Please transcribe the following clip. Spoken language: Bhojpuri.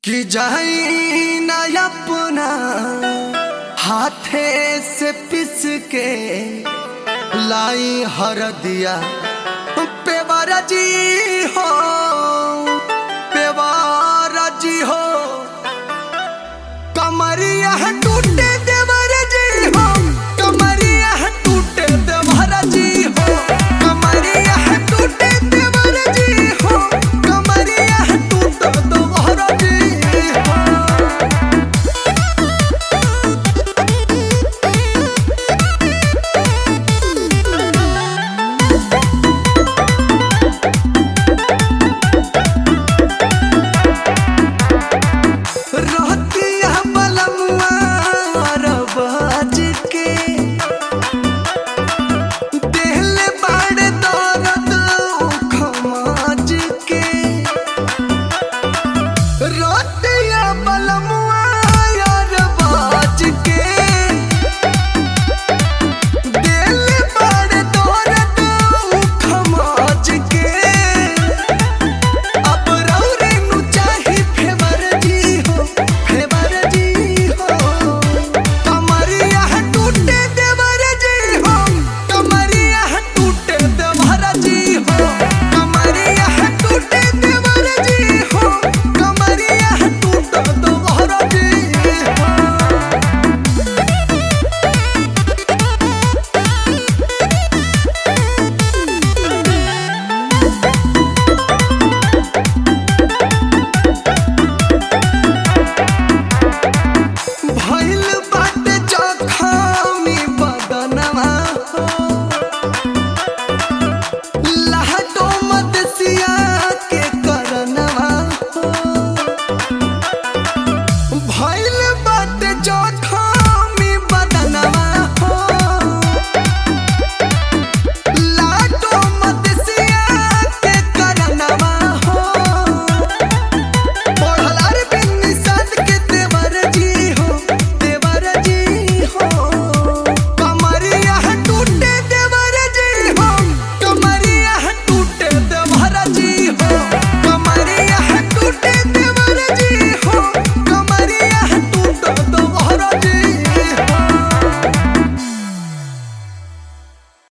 कि जाई ना अपना हाथे से पिस के लाई हर दिया पेवारा जी हो, पेवारा जी हो। कमरिया टूटे देवर जी हो, कमरिया टूटे देवर जी हो, कमरिया टूटे देवर जी हो, कमरिया टूटे देवर जी हो। रहतिया बलमुआ रबाज के देहले बाड़े दर्द खमाज के। रहतिया बलमुआ